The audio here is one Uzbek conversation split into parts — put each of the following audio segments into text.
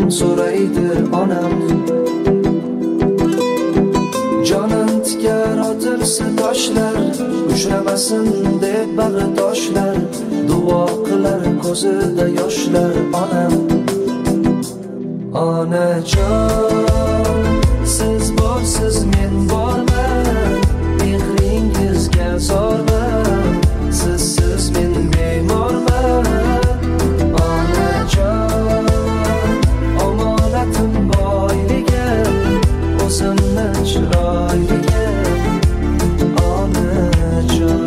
so'raydi onam. Jonim tikar otilsa toshlar, ushlamasin deb bag'i toshlar, duo qilar ko'zida yoshlar onam. Onajon, siz borsiz men borman, mehringizga zorman, sizsiz men bemorman. Onajon, omonatim boyligim, o'zimni chiroyligim, onajon.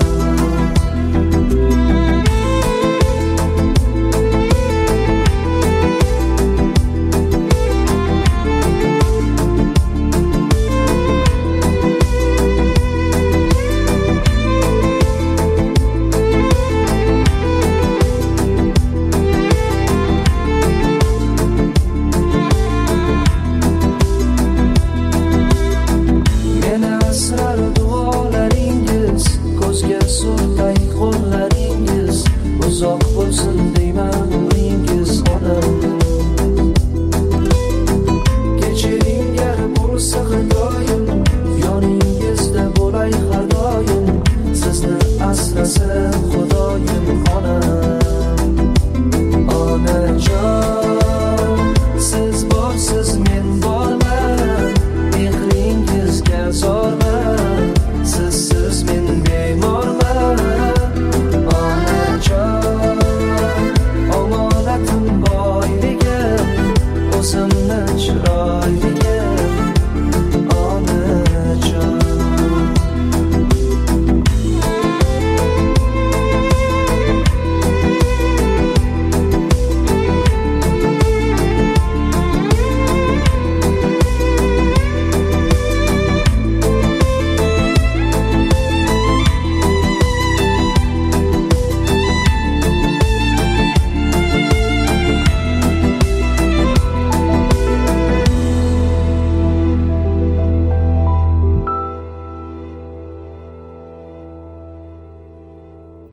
Uzoq bo'lsin deyman umringiz onam. Kechiring gar bo'lsa xudoyim, yoningizda bo'lay har doim, sizni asrasin xudoyim onam. Onajon, siz borsiz men borman, mehringizga zorman, sizsiz men bemorman. Onajon, omonatim boyligim, o'zim